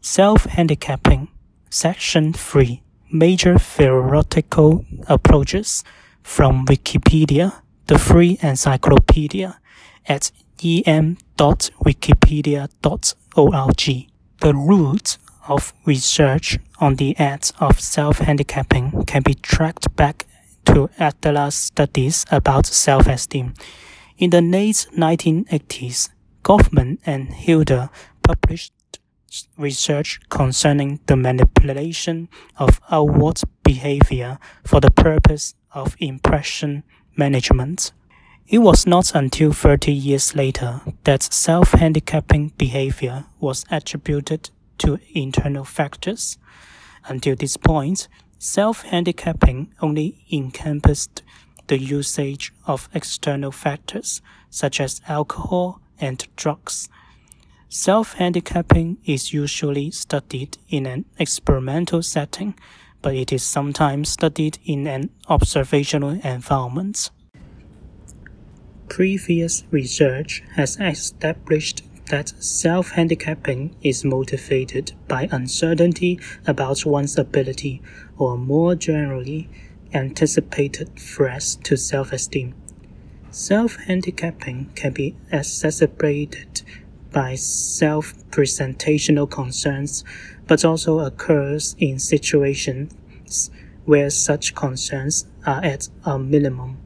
Self-handicapping. Section 3. Major theoretical approaches from Wikipedia, the free encyclopedia, at em.wikipedia.org. The root of research on the acts of self-handicapping can be tracked back to Atlas studies about self-esteem. In the late 1980s, Goffman and Hilder published research concerning the manipulation of outward behavior for the purpose of impression management. It was not until 30 years later that self-handicapping behavior was attributed to internal factors. Until this point, self-handicapping only encompassed the usage of external factors such as alcohol and drugs. Self-handicapping is usually studied in an experimental setting, but it is sometimes studied in an observational environment. Previous research has established that self-handicapping is motivated by uncertainty about one's ability, or more generally, anticipated threats to self-esteem. Self-handicapping can be exacerbated by self-presentational concerns, but also occurs in situations where such concerns are at a minimum.